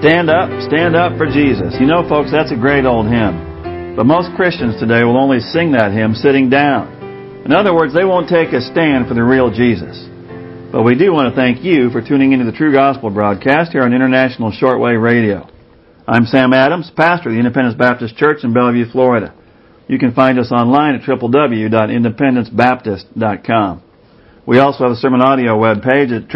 Stand up for Jesus. You know, folks, that's a great old hymn. But most Christians today will only sing that hymn sitting down. In other words, they won't take a stand for the real Jesus. But we do want to thank you for tuning into the True Gospel broadcast here on International Shortwave Radio. I'm Sam Adams, pastor of the Independence Baptist Church in Bellevue, Florida. You can find us online at www.independencebaptist.com. We also have a sermon audio webpage at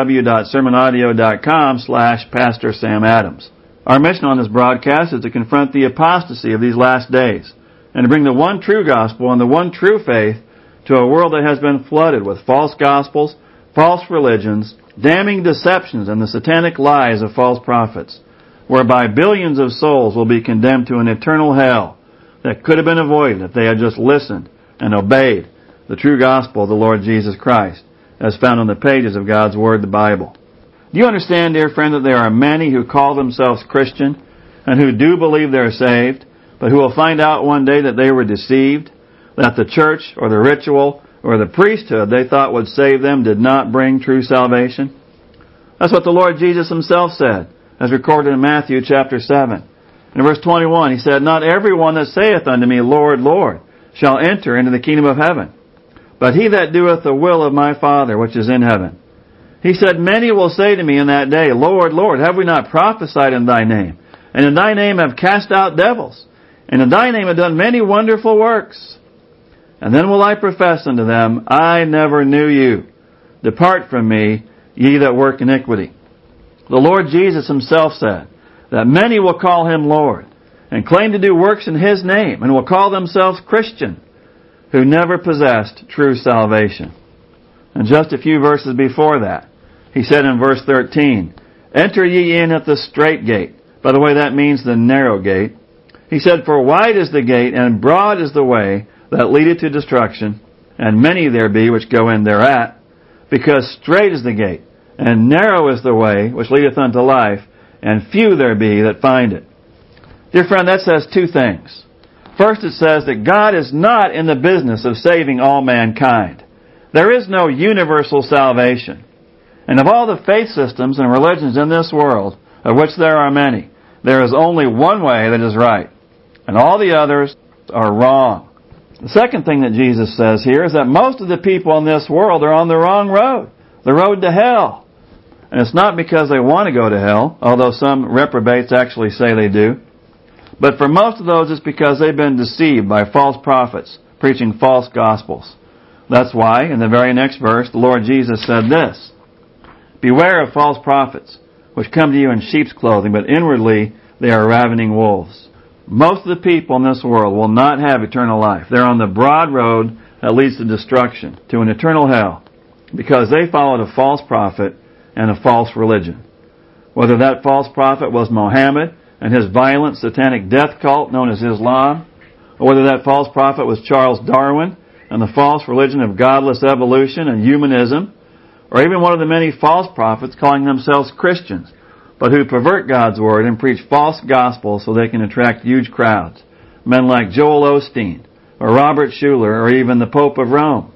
www.sermonaudio.com/Pastor Sam Adams. Our mission on this broadcast is to confront the apostasy of these last days and to bring the one true gospel and the one true faith to a world that has been flooded with false gospels, false religions, damning deceptions, and the satanic lies of false prophets, whereby billions of souls will be condemned to an eternal hell that could have been avoided if they had just listened and obeyed the true gospel of the Lord Jesus Christ, as found on the pages of God's Word, the Bible. Do you understand, dear friend, that there are many who call themselves Christian and who do believe they're saved, but who will find out one day that they were deceived, that the church or the ritual or the priesthood they thought would save them did not bring true salvation? That's what the Lord Jesus himself said, as recorded in Matthew chapter 7. In verse 21, he said, "Not everyone that saith unto me, Lord, Lord, shall enter into the kingdom of heaven, but he that doeth the will of my Father which is in heaven." He said, "Many will say to me in that day, Lord, Lord, have we not prophesied in thy name? And in thy name have cast out devils? And in thy name have done many wonderful works? And then will I profess unto them, I never knew you. Depart from me, ye that work iniquity." The Lord Jesus himself said that many will call him Lord and claim to do works in his name and will call themselves Christian, who never possessed true salvation. And just a few verses before that, he said in verse 13, "Enter ye in at the strait gate." By the way, that means the narrow gate. He said, "For wide is the gate, and broad is the way that leadeth to destruction, and many there be which go in thereat, because strait is the gate, and narrow is the way which leadeth unto life, and few there be that find it." Dear friend, that says two things. First, it says that God is not in the business of saving all mankind. There is no universal salvation. And of all the faith systems and religions in this world, of which there are many, there is only one way that is right, and all the others are wrong. The second thing that Jesus says here is that most of the people in this world are on the wrong road, the road to hell. And it's not because they want to go to hell, although some reprobates actually say they do. But for most of those, it's because they've been deceived by false prophets preaching false gospels. That's why, in the very next verse, the Lord Jesus said this, "Beware of false prophets, which come to you in sheep's clothing, but inwardly they are ravening wolves." Most of the people in this world will not have eternal life. They're on the broad road that leads to destruction, to an eternal hell, because they followed a false prophet and a false religion. Whether that false prophet was Mohammed and his violent satanic death cult known as Islam, or whether that false prophet was Charles Darwin and the false religion of godless evolution and humanism, or even one of the many false prophets calling themselves Christians, but who pervert God's Word and preach false gospels so they can attract huge crowds. Men like Joel Osteen, or Robert Schuller, or even the Pope of Rome.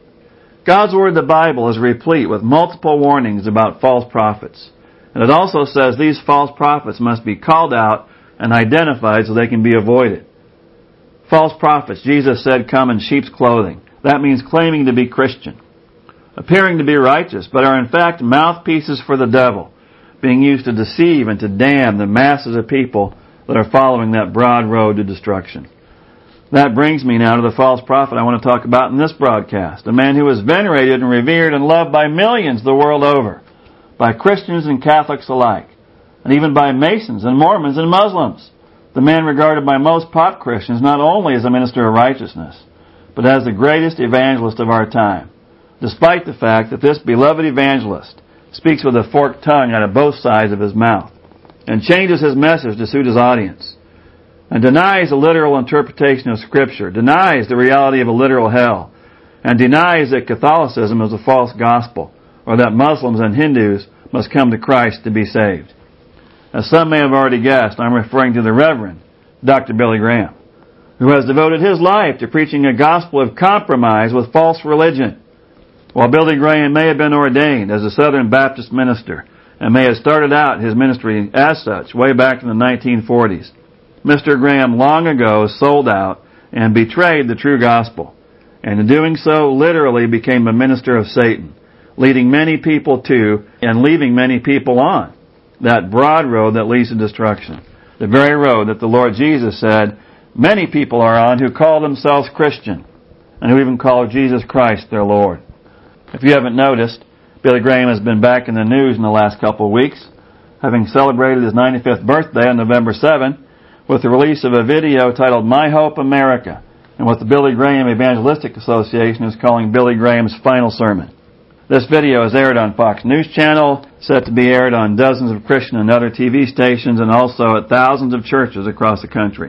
God's Word, the Bible, is replete with multiple warnings about false prophets. And it also says these false prophets must be called out and identified so they can be avoided. False prophets, Jesus said, come in sheep's clothing. That means claiming to be Christian, appearing to be righteous, but are in fact mouthpieces for the devil, being used to deceive and to damn the masses of people that are following that broad road to destruction. That brings me now to the false prophet I want to talk about in this broadcast, a man who is venerated and revered and loved by millions the world over, by Christians and Catholics alike, and even by Masons and Mormons and Muslims. The man regarded by most pop Christians not only as a minister of righteousness, but as the greatest evangelist of our time, despite the fact that this beloved evangelist speaks with a forked tongue out of both sides of his mouth, and changes his message to suit his audience, and denies a literal interpretation of Scripture, denies the reality of a literal hell, and denies that Catholicism is a false gospel, or that Muslims and Hindus must come to Christ to be saved. As some may have already guessed, I'm referring to the Reverend Dr. Billy Graham, who has devoted his life to preaching a gospel of compromise with false religion. While Billy Graham may have been ordained as a Southern Baptist minister and may have started out his ministry as such way back in the 1940s. Mr. Graham long ago sold out and betrayed the true gospel, and in doing so literally became a minister of Satan, leading many people to and leaving many people on that broad road that leads to destruction. The very road that the Lord Jesus said many people are on who call themselves Christian and who even call Jesus Christ their Lord. If you haven't noticed, Billy Graham has been back in the news in the last couple of weeks, having celebrated his 95th birthday on November 7 with the release of a video titled My Hope America, and what the Billy Graham Evangelistic Association is calling Billy Graham's final sermon. This video is aired on Fox News Channel, set to be aired on dozens of Christian and other TV stations, and also at thousands of churches across the country.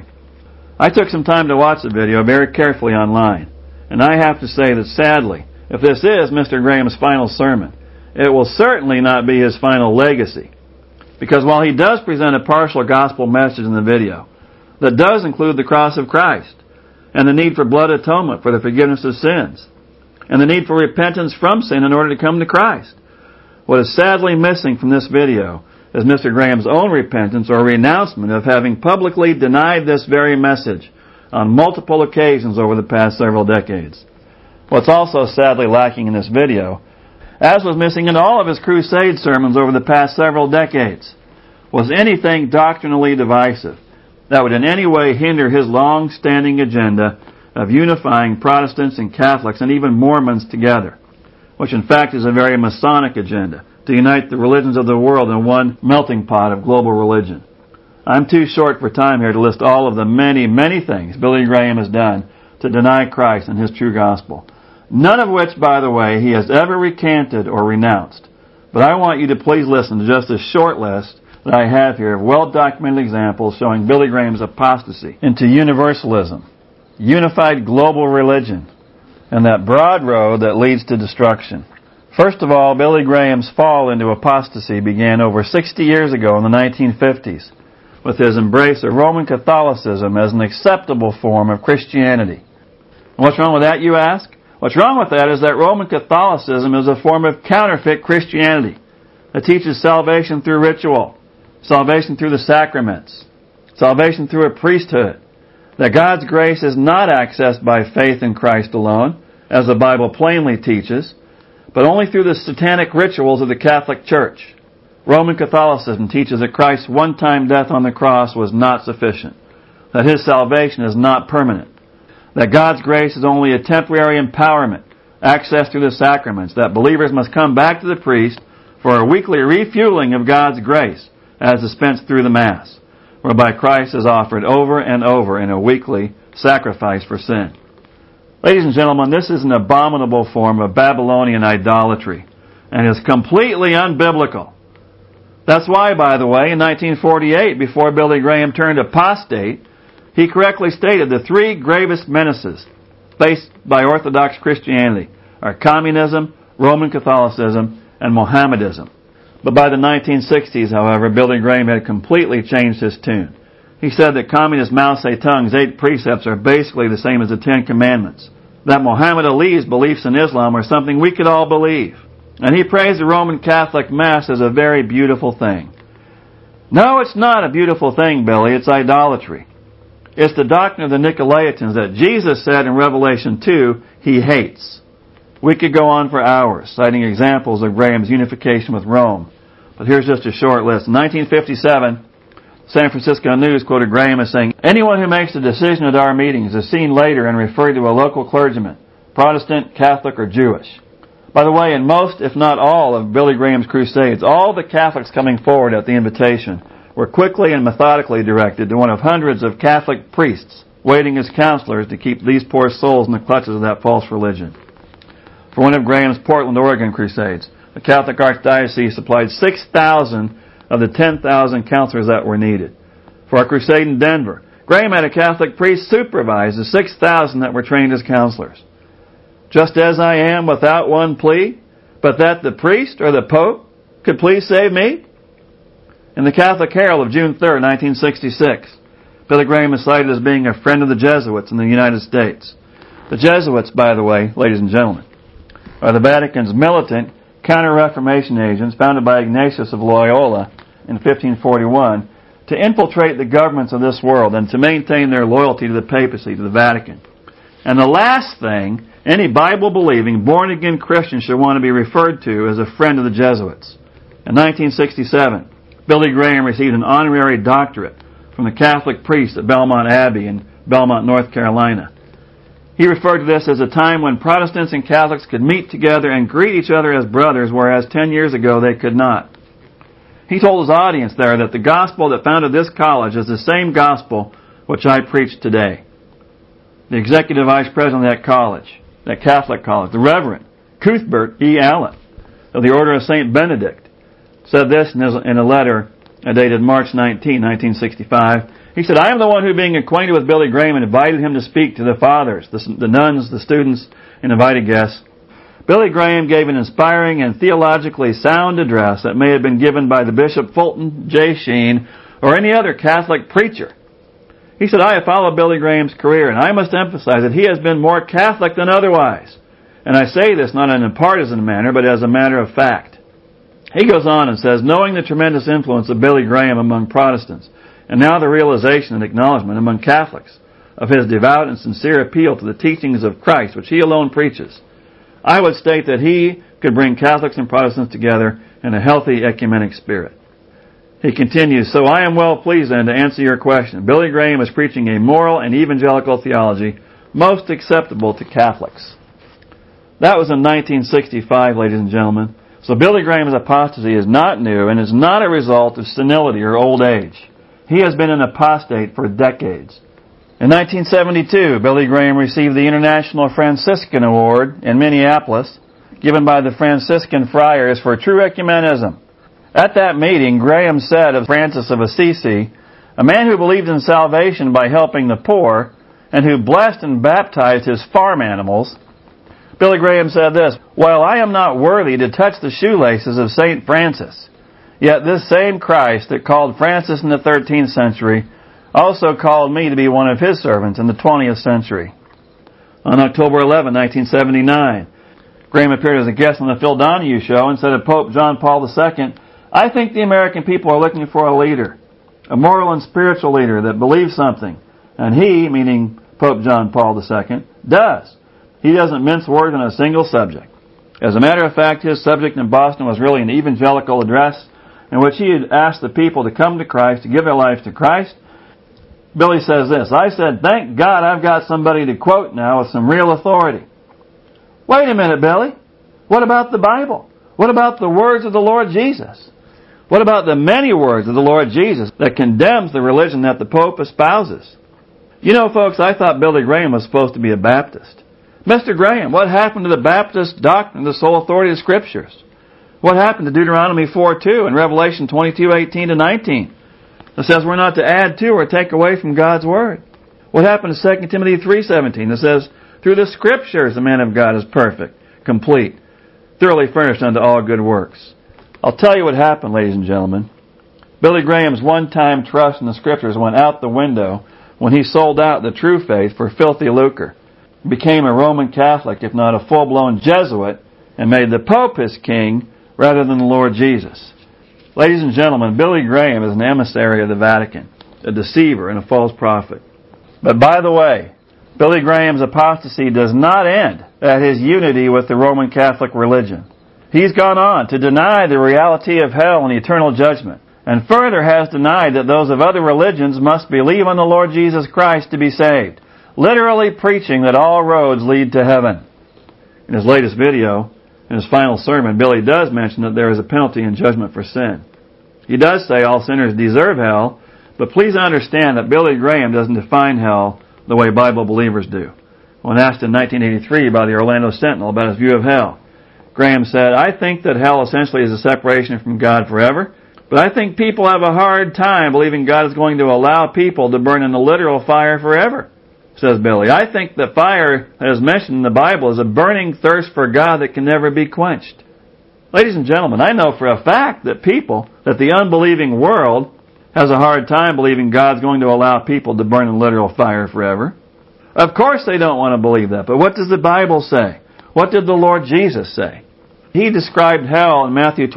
I took some time to watch the video very carefully online, and I have to say that sadly, if this is Mr. Graham's final sermon, it will certainly not be his final legacy. Because while he does present a partial gospel message in the video that does include the cross of Christ and the need for blood atonement for the forgiveness of sins and the need for repentance from sin in order to come to Christ, what is sadly missing from this video is Mr. Graham's own repentance or renouncement of having publicly denied this very message on multiple occasions over the past several decades. What's also sadly lacking in this video, as was missing in all of his crusade sermons over the past several decades, was anything doctrinally divisive that would in any way hinder his long-standing agenda of unifying Protestants and Catholics and even Mormons together, which in fact is a very Masonic agenda, to unite the religions of the world in one melting pot of global religion. I'm too short for time here to list all of the many, many things Billy Graham has done to deny Christ and his true gospel. None of which, by the way, he has ever recanted or renounced. But I want you to please listen to just a short list that I have here of well-documented examples showing Billy Graham's apostasy into universalism, unified global religion, and that broad road that leads to destruction. First of all, Billy Graham's fall into apostasy began over 60 years ago in the 1950s with his embrace of Roman Catholicism as an acceptable form of Christianity. And what's wrong with that, you ask? What's wrong with that is that Roman Catholicism is a form of counterfeit Christianity that teaches salvation through ritual, salvation through the sacraments, salvation through a priesthood, that God's grace is not accessed by faith in Christ alone, as the Bible plainly teaches, but only through the satanic rituals of the Catholic Church. Roman Catholicism teaches that Christ's one-time death on the cross was not sufficient, that his salvation is not permanent, that God's grace is only a temporary empowerment, accessed through the sacraments, that believers must come back to the priest for a weekly refueling of God's grace as dispensed through the Mass, whereby Christ is offered over and over in a weekly sacrifice for sin. Ladies and gentlemen, this is an abominable form of Babylonian idolatry and is completely unbiblical. That's why, by the way, in 1948, before Billy Graham turned apostate, he correctly stated the three gravest menaces faced by Orthodox Christianity are communism, Roman Catholicism, and Mohammedanism. But by the 1960s, however, Billy Graham had completely changed his tune. He said that communist Mao Zedong's 8 precepts are basically the same as the 10 Commandments, that Muhammad Ali's beliefs in Islam are something we could all believe, and he praised the Roman Catholic Mass as a very beautiful thing. No, it's not a beautiful thing, Billy. It's idolatry. It's the doctrine of the Nicolaitans that Jesus said in Revelation 2 he hates. We could go on for hours, citing examples of Graham's unification with Rome. But here's just a short list. In 1957, San Francisco News quoted Graham as saying, "Anyone who makes a decision at our meetings is seen later and referred to a local clergyman, Protestant, Catholic, or Jewish." By the way, in most, if not all, of Billy Graham's crusades, all the Catholics coming forward at the invitation were quickly and methodically directed to one of hundreds of Catholic priests waiting as counselors to keep these poor souls in the clutches of that false religion. For one of Graham's Portland, Oregon crusades, the Catholic Archdiocese supplied 6,000 of the 10,000 counselors that were needed. For a crusade in Denver, Graham had a Catholic priest supervise the 6,000 that were trained as counselors. "Just as I am without one plea, but that the priest or the Pope could please save me?" In the Catholic Herald of June 3, 1966, Billy Graham is cited as being a friend of the Jesuits in the United States. The Jesuits, by the way, ladies and gentlemen, are the Vatican's militant, Counter-Reformation agents founded by Ignatius of Loyola in 1541 to infiltrate the governments of this world and to maintain their loyalty to the papacy, to the Vatican. And the last thing any Bible-believing, born-again Christian should want to be referred to as a friend of the Jesuits. In 1967, Billy Graham received an honorary doctorate from the Catholic priest at Belmont Abbey in Belmont, North Carolina. He referred to this as a time when Protestants and Catholics could meet together and greet each other as brothers, whereas 10 years ago they could not. He told his audience there that the gospel that founded this college is the same gospel which I preach today. The executive vice president of that college, that Catholic college, the Reverend Cuthbert E. Allen of the Order of St. Benedict, said this in a letter dated March 19, 1965. He said, "I am the one who, being acquainted with Billy Graham, invited him to speak to the fathers, the nuns, the students, and invited guests. Billy Graham gave an inspiring and theologically sound address that may have been given by the Bishop Fulton J. Sheen or any other Catholic preacher. He said, I have followed Billy Graham's career, and I must emphasize that he has been more Catholic than otherwise. And I say this not in a partisan manner, but as a matter of fact." He goes on and says, "Knowing the tremendous influence of Billy Graham among Protestants, and now the realization and acknowledgement among Catholics of his devout and sincere appeal to the teachings of Christ, which he alone preaches, I would state that he could bring Catholics and Protestants together in a healthy ecumenic spirit." He continues, "So I am well pleased then to answer your question. Billy Graham is preaching a moral and evangelical theology most acceptable to Catholics." That was in 1965, ladies and gentlemen. So Billy Graham's apostasy is not new and is not a result of senility or old age. He has been an apostate for decades. In 1972, Billy Graham received the International Franciscan Award in Minneapolis, given by the Franciscan Friars for true ecumenism. At that meeting, Graham said of Francis of Assisi, a man who believed in salvation by helping the poor and who blessed and baptized his farm animals, Billy Graham said this, "While I am not worthy to touch the shoelaces of St. Francis, yet this same Christ that called Francis in the 13th century also called me to be one of his servants in the 20th century." On October 11, 1979, Graham appeared as a guest on the Phil Donahue Show and said of Pope John Paul II, "I think the American people are looking for a leader, a moral and spiritual leader that believes something. And he," meaning Pope John Paul II, "does. He doesn't mince words on a single subject." As a matter of fact, his subject in Boston was really an evangelical address in which he had asked the people to come to Christ, to give their lives to Christ. Billy says this, "I said, thank God I've got somebody to quote now with some real authority." Wait a minute, Billy. What about the Bible? What about the words of the Lord Jesus? What about the many words of the Lord Jesus that condemns the religion that the Pope espouses? You know, folks, I thought Billy Graham was supposed to be a Baptist. Mr. Graham, what happened to the Baptist doctrine of the sole authority of the Scriptures? What happened to Deuteronomy 4:2 and Revelation 22:18-19 that says we're not to add to or take away from God's Word? What happened to 2 Timothy 3:17 that says, through the Scriptures the man of God is perfect, complete, thoroughly furnished unto all good works? I'll tell you what happened, ladies and gentlemen. Billy Graham's one-time trust in the Scriptures went out the window when he sold out the true faith for filthy lucre, became a Roman Catholic, if not a full-blown Jesuit, and made the Pope his king rather than the Lord Jesus. Ladies and gentlemen, Billy Graham is an emissary of the Vatican, a deceiver and a false prophet. But by the way, Billy Graham's apostasy does not end at his unity with the Roman Catholic religion. He's gone on to deny the reality of hell and eternal judgment, and further has denied that those of other religions must believe on the Lord Jesus Christ to be saved, literally preaching that all roads lead to heaven. In his latest video, in his final sermon, Billy does mention that there is a penalty and judgment for sin. He does say all sinners deserve hell, but please understand that Billy Graham doesn't define hell the way Bible believers do. When asked in 1983 by the Orlando Sentinel about his view of hell, Graham said, "I think that hell essentially is a separation from God forever, but I think people have a hard time believing God is going to allow people to burn in a literal fire forever," says Billy. "I think the fire that is mentioned in the Bible is a burning thirst for God that can never be quenched." Ladies and gentlemen, I know for a fact that the unbelieving world has a hard time believing God's going to allow people to burn in literal fire forever. Of course they don't want to believe that, but what does the Bible say? What did the Lord Jesus say? He described hell in Matthew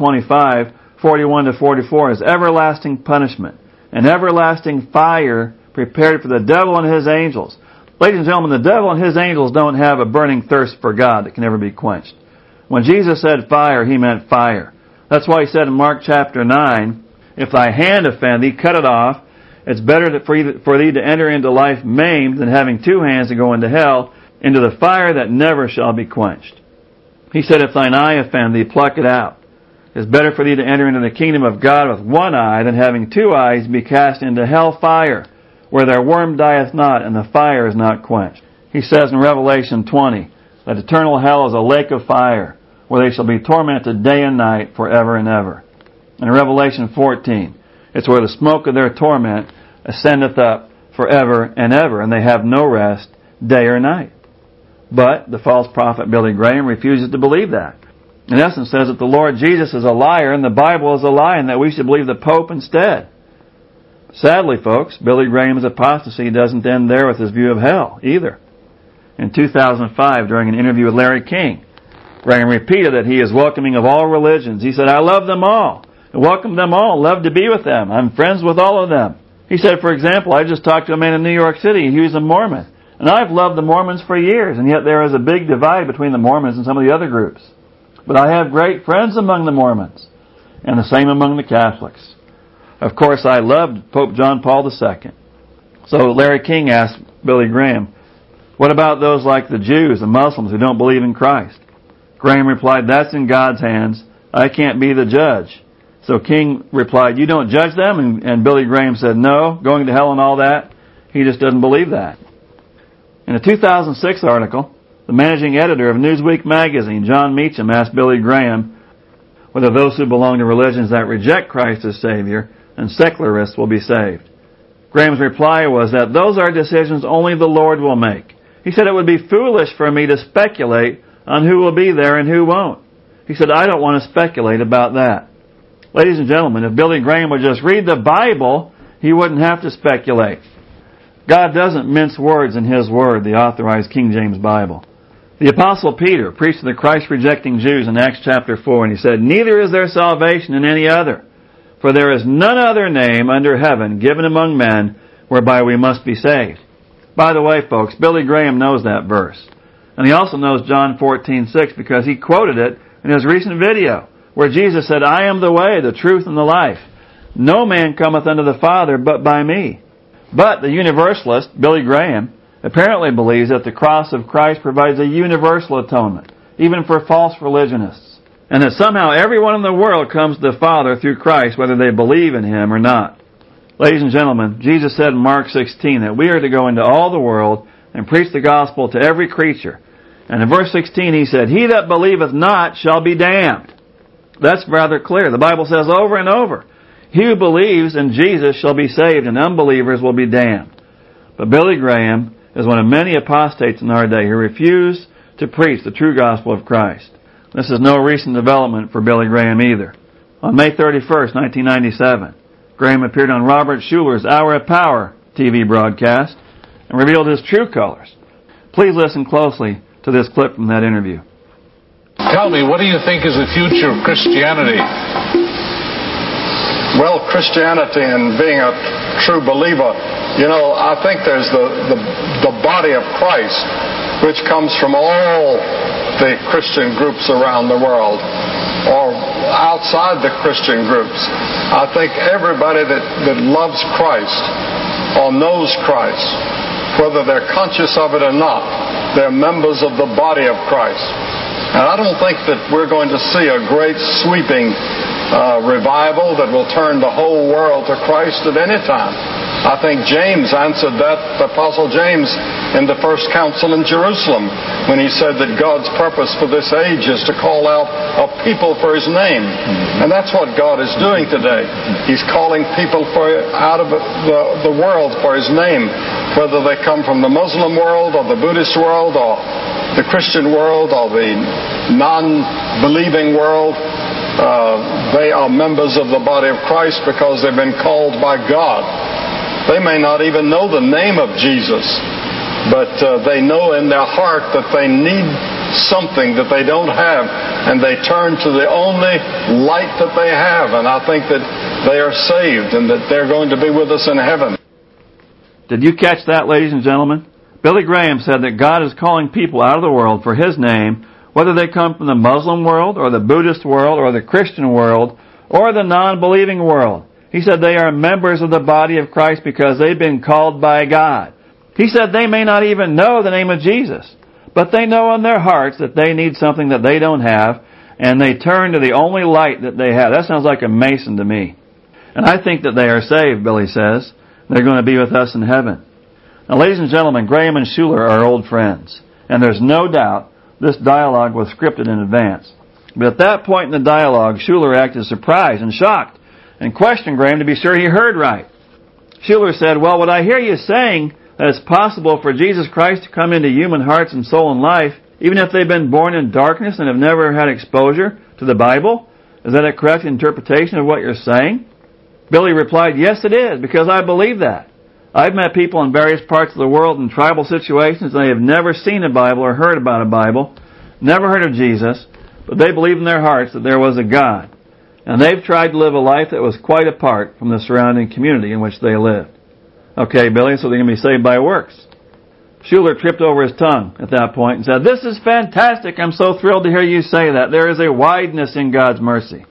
25:41-44 as everlasting punishment, an everlasting fire prepared for the devil and his angels. Ladies and gentlemen, the devil and his angels don't have a burning thirst for God that can never be quenched. When Jesus said fire, he meant fire. That's why he said in Mark chapter 9, if thy hand offend thee, cut it off. It's better for thee to enter into life maimed than having two hands to go into hell, into the fire that never shall be quenched. He said, if thine eye offend thee, pluck it out. It's better for thee to enter into the kingdom of God with one eye than having two eyes be cast into hell fire, where their worm dieth not and the fire is not quenched. He says in Revelation 20 that eternal hell is a lake of fire, where they shall be tormented day and night forever and ever. And in Revelation 14, it's where the smoke of their torment ascendeth up forever and ever, and they have no rest day or night. But the false prophet Billy Graham refuses to believe that. In essence, says that the Lord Jesus is a liar and the Bible is a lie, and that we should believe the Pope instead. Sadly, folks, Billy Graham's apostasy doesn't end there with his view of hell either. In 2005, during an interview with Larry King, Graham repeated that he is welcoming of all religions. He said, I love them all. I welcome them all. Love to be with them. I'm friends with all of them. He said, for example, I just talked to a man in New York City. He was a Mormon. And I've loved the Mormons for years, and yet there is a big divide between the Mormons and some of the other groups. But I have great friends among the Mormons, and the same among the Catholics. Of course, I loved Pope John Paul II. So Larry King asked Billy Graham, what about those like the Jews and Muslims who don't believe in Christ? Graham replied, that's in God's hands. I can't be the judge. So King replied, you don't judge them? And Billy Graham said, no, going to hell and all that. He just doesn't believe that. In a 2006 article, the managing editor of Newsweek magazine, John Meacham, asked Billy Graham whether those who belong to religions that reject Christ as Savior and secularists will be saved. Graham's reply was that those are decisions only the Lord will make. He said it would be foolish for me to speculate on who will be there and who won't. He said, I don't want to speculate about that. Ladies and gentlemen, if Billy Graham would just read the Bible, he wouldn't have to speculate. God doesn't mince words in His Word, the authorized King James Bible. The Apostle Peter preached to the Christ-rejecting Jews in Acts chapter 4, and he said, neither is there salvation in any other, for there is none other name under heaven given among men whereby we must be saved. By the way, folks, Billy Graham knows that verse. And he also knows John 14:6 because he quoted it in his recent video, where Jesus said, I am the way, the truth, and the life. No man cometh unto the Father but by me. But the universalist, Billy Graham, apparently believes that the cross of Christ provides a universal atonement, even for false religionists, and that somehow everyone in the world comes to the Father through Christ, whether they believe in Him or not. Ladies and gentlemen, Jesus said in Mark 16 that we are to go into all the world and preach the gospel to every creature. And in verse 16 He said, he that believeth not shall be damned. That's rather clear. The Bible says over and over, he who believes in Jesus shall be saved, and unbelievers will be damned. But Billy Graham is one of many apostates in our day who refuse to preach the true gospel of Christ. This is no recent development for Billy Graham either. On May 31st, 1997, Graham appeared on Robert Schuller's Hour of Power TV broadcast and revealed his true colors. Please listen closely to this clip from that interview. Tell me, what do you think is the future of Christianity? Well, Christianity and being a true believer, I think there's the body of Christ, which comes from all the Christian groups around the world, or outside the Christian groups. I think everybody that loves Christ or knows Christ, whether they're conscious of it or not, they're members of the body of Christ. And I don't think that we're going to see a great sweeping revival that will turn the whole world to Christ at any time. I think James answered that, the Apostle James, in the first council in Jerusalem, when he said that God's purpose for this age is to call out a people for His name. And that's what God is doing today. He's calling people out of the world for His name, whether they come from the Muslim world or the Buddhist world or the Christian world or the non-believing world. They are members of the body of Christ because they've been called by God. They may not even know the name of Jesus, but they know in their heart that they need something that they don't have, and they turn to the only light that they have. And I think that they are saved and that they're going to be with us in heaven. Did you catch that, ladies and gentlemen? Billy Graham said that God is calling people out of the world for His name, whether they come from the Muslim world or the Buddhist world or the Christian world or the non-believing world. He said they are members of the body of Christ because they've been called by God. He said they may not even know the name of Jesus, but they know in their hearts that they need something that they don't have, and they turn to the only light that they have. That sounds like a Mason to me. And I think that they are saved, Billy says. They're going to be with us in heaven. Now, ladies and gentlemen, Graham and Schuller are old friends, and there's no doubt this dialogue was scripted in advance. But at that point in the dialogue, Schuller acted surprised and shocked and questioned Graham to be sure he heard right. Schuller said, "Well, what I hear you saying, that it's possible for Jesus Christ to come into human hearts and soul and life, even if they've been born in darkness and have never had exposure to the Bible? Is that a correct interpretation of what you're saying?" Billy replied, "Yes, it is, because I believe that. I've met people in various parts of the world in tribal situations, and they have never seen a Bible or heard about a Bible, never heard of Jesus, but they believe in their hearts that there was a God. And they've tried to live a life that was quite apart from the surrounding community in which they lived." Okay, Billy, so they're going to be saved by works. Schuller tripped over his tongue at that point and said, "This is fantastic. I'm so thrilled to hear you say that. There is a wideness in God's mercy."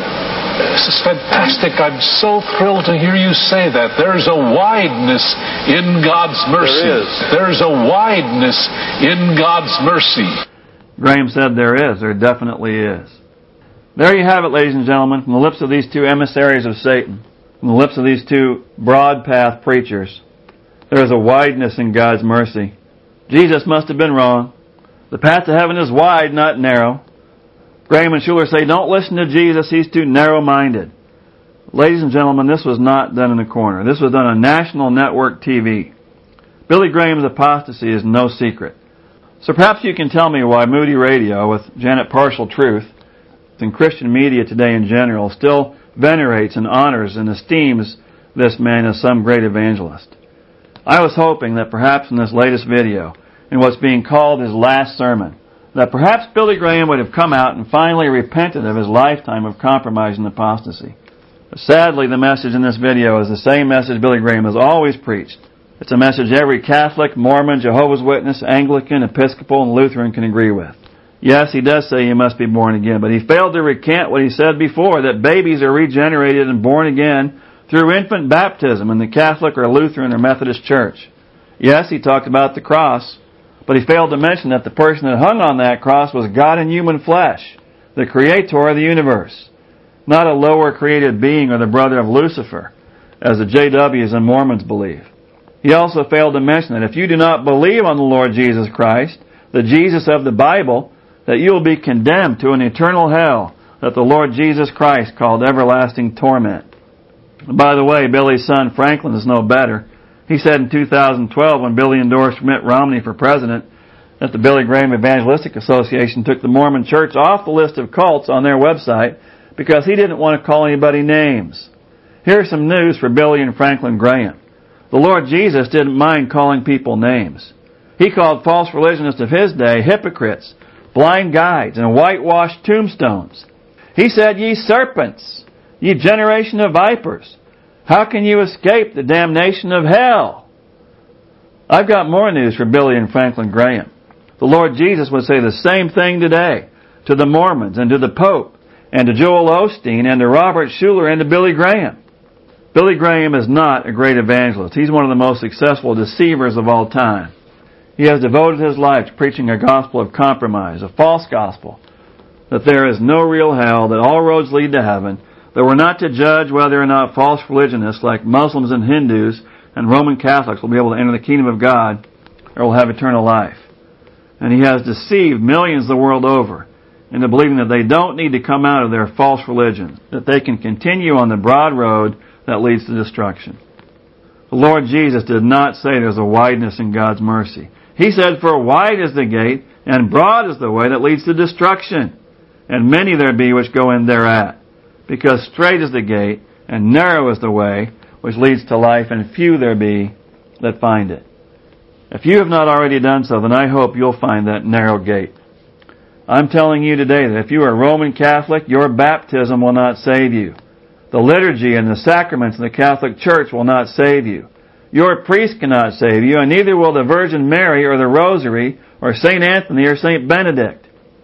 This is fantastic. I'm so thrilled to hear you say that. There's a wideness in God's mercy. There's a wideness in God's mercy. Graham said there is. There definitely is. There you have it, ladies and gentlemen, from the lips of these two emissaries of Satan, from the lips of these two broad path preachers. There is a wideness in God's mercy. Jesus must have been wrong. The path to heaven is wide, not narrow. Graham and Schuller say, don't listen to Jesus, He's too narrow-minded. Ladies and gentlemen, this was not done in a corner. This was done on national network TV. Billy Graham's apostasy is no secret. So perhaps you can tell me why Moody Radio, with Janet Partial Truth, and Christian media today in general, still venerates and honors and esteems this man as some great evangelist. I was hoping that perhaps in this latest video, in what's being called his last sermon, that perhaps Billy Graham would have come out and finally repented of his lifetime of compromise and apostasy. But sadly, the message in this video is the same message Billy Graham has always preached. It's a message every Catholic, Mormon, Jehovah's Witness, Anglican, Episcopal, and Lutheran can agree with. Yes, he does say you must be born again, but he failed to recant what he said before, that babies are regenerated and born again through infant baptism in the Catholic or Lutheran or Methodist Church. Yes, he talked about the cross, but he failed to mention that the person that hung on that cross was God in human flesh, the Creator of the universe, not a lower created being or the brother of Lucifer, as the JWs and Mormons believe. He also failed to mention that if you do not believe on the Lord Jesus Christ, the Jesus of the Bible, that you will be condemned to an eternal hell that the Lord Jesus Christ called everlasting torment. By the way, Billy's son Franklin is no better. He said in 2012, when Billy endorsed Mitt Romney for president, that the Billy Graham Evangelistic Association took the Mormon Church off the list of cults on their website because he didn't want to call anybody names. Here's some news for Billy and Franklin Graham. The Lord Jesus didn't mind calling people names. He called false religionists of His day hypocrites, blind guides, and whitewashed tombstones. He said, "Ye serpents, ye generation of vipers, how can you escape the damnation of hell?" I've got more news for Billy and Franklin Graham. The Lord Jesus would say the same thing today to the Mormons and to the Pope and to Joel Osteen and to Robert Schuller and to Billy Graham. Billy Graham is not a great evangelist. He's one of the most successful deceivers of all time. He has devoted his life to preaching a gospel of compromise, a false gospel, that there is no real hell, that all roads lead to heaven, that we're not to judge whether or not false religionists like Muslims and Hindus and Roman Catholics will be able to enter the kingdom of God or will have eternal life. And he has deceived millions the world over into believing that they don't need to come out of their false religion, that they can continue on the broad road that leads to destruction. The Lord Jesus did not say there's a wideness in God's mercy. He said, "For wide is the gate, and broad is the way that leads to destruction, and many there be which go in thereat. Because strait is the gate, and narrow is the way which leads to life, and few there be that find it." If you have not already done so, then I hope you'll find that narrow gate. I'm telling you today that if you are Roman Catholic, your baptism will not save you. The liturgy and the sacraments in the Catholic Church will not save you. Your priest cannot save you, and neither will the Virgin Mary or the Rosary or St. Anthony or St. Benedict.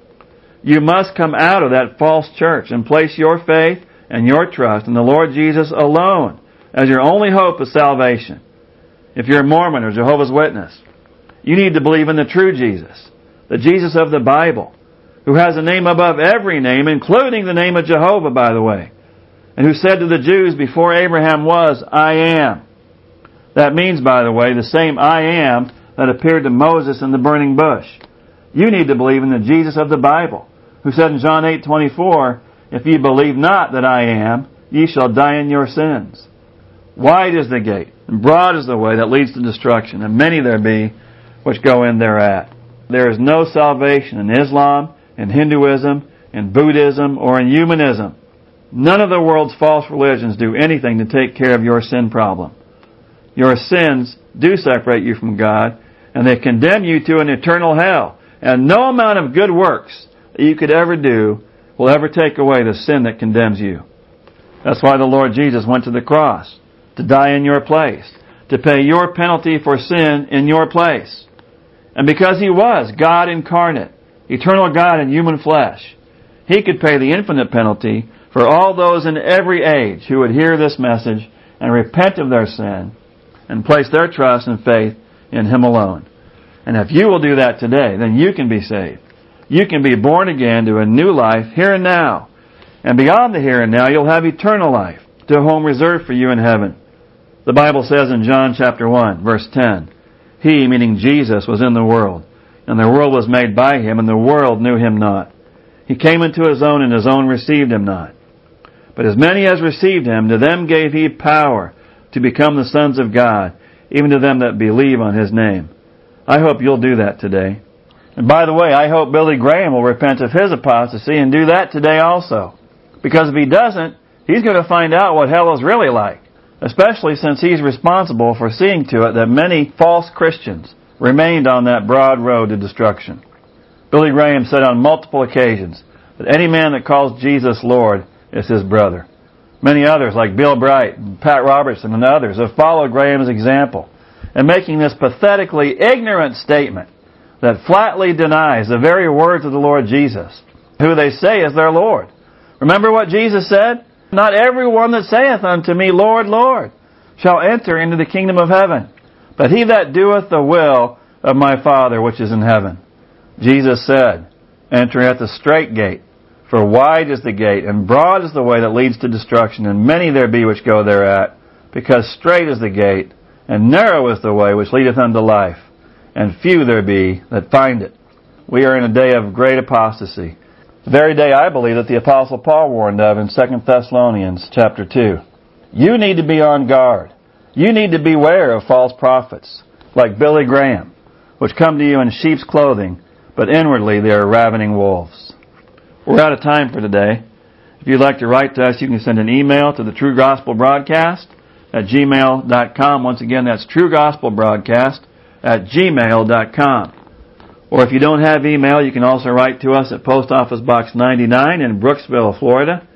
You must come out of that false church and place your faith and your trust in the Lord Jesus alone as your only hope of salvation. If you're a Mormon or Jehovah's Witness, you need to believe in the true Jesus, the Jesus of the Bible, who has a name above every name, including the name of Jehovah, by the way, and who said to the Jews before Abraham was, I am. That means, by the way, the same I am that appeared to Moses in the burning bush. You need to believe in the Jesus of the Bible, who said in John 8:24, if ye believe not that I am, ye shall die in your sins. Wide is the gate, and broad is the way that leads to destruction, and many there be which go in thereat. There is no salvation in Islam, in Hinduism, in Buddhism, or in humanism. None of the world's false religions do anything to take care of your sin problem. Your sins do separate you from God, and they condemn you to an eternal hell. And no amount of good works that you could ever do will ever take away the sin that condemns you. That's why the Lord Jesus went to the cross, to die in your place, to pay your penalty for sin in your place. And because He was God incarnate, eternal God in human flesh, He could pay the infinite penalty for all those in every age who would hear this message and repent of their sin and place their trust and faith in Him alone. And if you will do that today, then you can be saved. You can be born again to a new life here and now. And beyond the here and now, you'll have eternal life, to a home reserved for you in heaven. The Bible says in John chapter 1, verse 10, He, meaning Jesus, was in the world, and the world was made by Him, and the world knew Him not. He came into His own, and His own received Him not. But as many as received Him, to them gave He power to become the sons of God, even to them that believe on His name. I hope you'll do that today. And by the way, I hope Billy Graham will repent of his apostasy and do that today also. Because if he doesn't, he's going to find out what hell is really like, especially since he's responsible for seeing to it that many false Christians remained on that broad road to destruction. Billy Graham said on multiple occasions that any man that calls Jesus Lord is his brother. Many others, like Bill Bright and Pat Robertson and others, have followed Graham's example in making this pathetically ignorant statement that flatly denies the very words of the Lord Jesus, who they say is their Lord. Remember what Jesus said? Not everyone that saith unto me, Lord, Lord, shall enter into the kingdom of heaven, but he that doeth the will of my Father which is in heaven. Jesus said, enter at the strait gate, for wide is the gate, and broad is the way that leads to destruction, and many there be which go thereat, because strait is the gate, and narrow is the way which leadeth unto life, and few there be that find it. We are in a day of great apostasy. The very day, I believe, that the Apostle Paul warned of in 2 Thessalonians chapter 2. You need to be on guard. You need to beware of false prophets, like Billy Graham, which come to you in sheep's clothing, but inwardly they are ravening wolves. We're out of time for today. If you'd like to write to us, you can send an email to the True Gospel Broadcast at gmail.com. Once again, that's True Gospel Broadcast at gmail.com. Or if you don't have email, you can also write to us at Post Office Box 99 in Brooksville, Florida,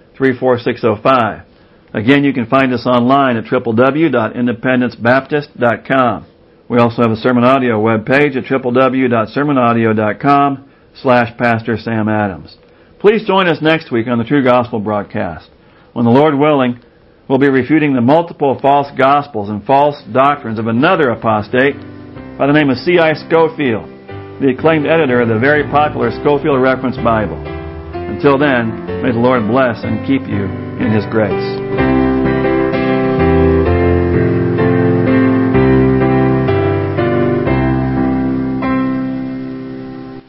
34605. Again, you can find us online at www.independencebaptist.com. We also have a sermon audio webpage at www.sermonaudio.com/Pastor Sam Adams. Please join us next week on the True Gospel Broadcast, when the Lord willing, we'll be refuting the multiple false gospels and false doctrines of another apostate by the name of C.I. Scofield, the acclaimed editor of the very popular Scofield Reference Bible. Until then, may the Lord bless and keep you in His grace.